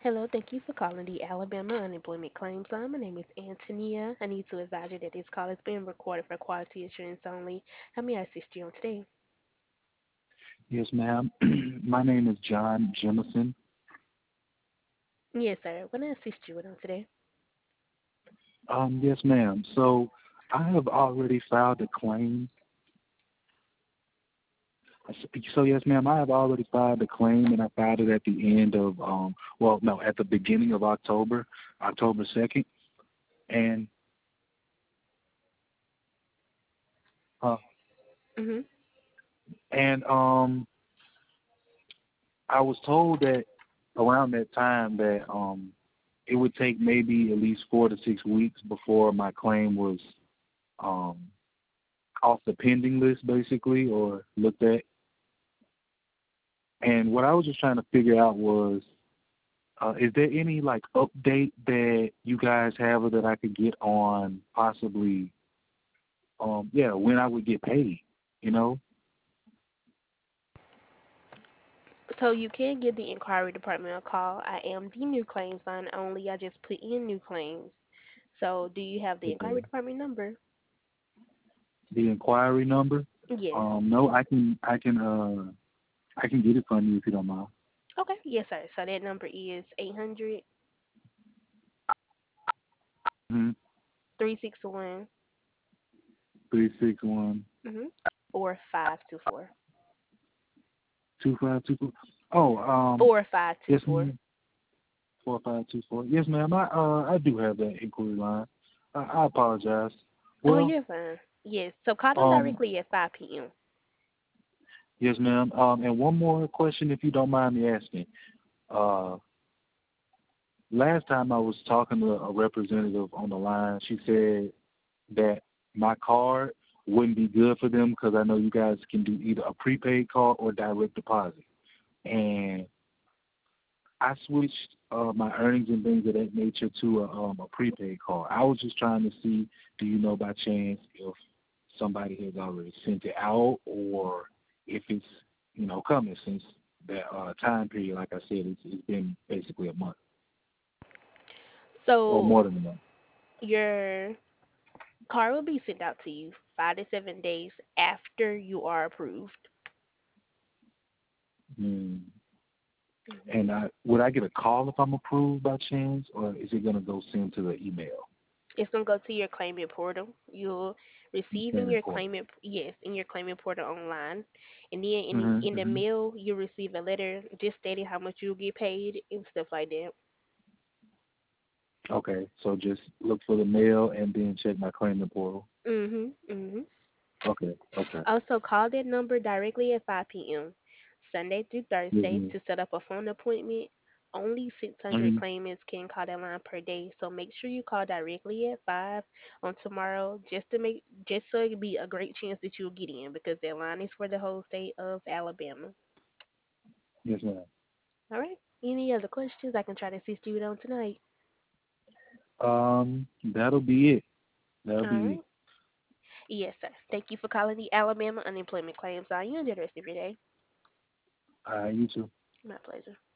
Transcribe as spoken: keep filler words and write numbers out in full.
Hello, thank you for calling the Alabama Unemployment Claims Line. My name is Antonia. I need to advise you that this call is being recorded for quality assurance only. How may I assist you on today? Yes, ma'am. My name is John Jemison. Yes, sir. What may I assist you with on today? Um, yes, ma'am. So I have already filed a claim. So yes, ma'am, I have already filed a claim, and I filed it at the end of um, well, no, at the beginning of October, October second, and uh, Mhm. and um, I was told that around that time that um, it would take maybe at least four to six weeks before my claim was um off the pending list, basically, or looked at. And what I was just trying to figure out was, uh, is there any like update that you guys have or that I could get on possibly, um, yeah, when I would get paid? You know? So you can give the inquiry department a call. I am the new claims line only. I just put in new claims. So do you have the Okay. inquiry department number? The inquiry number? Yes. Um, no, I can, I can, uh, I can get it from you if you don't mind. Okay. Yes, sir. So that number is eight hundred Mm-hmm. three six one Three six one mhm four five two four. two five two four. Oh, um, four five two yes, four. ma'am. Four five two four. Yes, ma'am. I uh, I do have that inquiry line. I, I apologize. Oh, Well, you're fine. Yes. So call them um, directly at five p m. yes, ma'am. Um, and one more question, if you don't mind me asking. Uh, last time I was talking to a representative on the line, she said that my card wouldn't be good for them because I know you guys can do either a prepaid card or direct deposit. And I switched uh, my earnings and things of that nature to a, um, a prepaid card. I was just trying to see, do you know by chance if somebody has already sent it out or if it's, you know, coming since that uh, time period, like I said, it's, it's been basically a month or So more than a month. your card will be sent out to you five to seven days after you are approved. Mm. hmm And I, would I get a call if I'm approved by chance, or is it going to go send to the email? It's gonna go to your claimant portal. You'll receive in Very your important. claimant yes in your claimant portal online, and then in the, in Mm-hmm, the mm-hmm. mail you'll receive a letter just stating how much you'll get paid and stuff like that. Okay, so just look for the mail and then check my claimant portal. Mhm. Mhm. Okay, okay. Also, call that number directly at five p m. Sunday through Yes, Thursday ma'am. to set up a phone appointment. Only six hundred Mm-hmm. claimants can call that line per day, so make sure you call directly at five on tomorrow just to make just so it'll be a great chance that you'll get in because that line is for the whole state of Alabama. Yes, ma'am. All right. Any other questions I can try to assist you with on tonight? Um, that'll be it. That'll All be it. right. Yes, sir. Thank you for calling the Alabama Unemployment Claims Line. You enjoy the rest of your day. Uh, you too. My pleasure.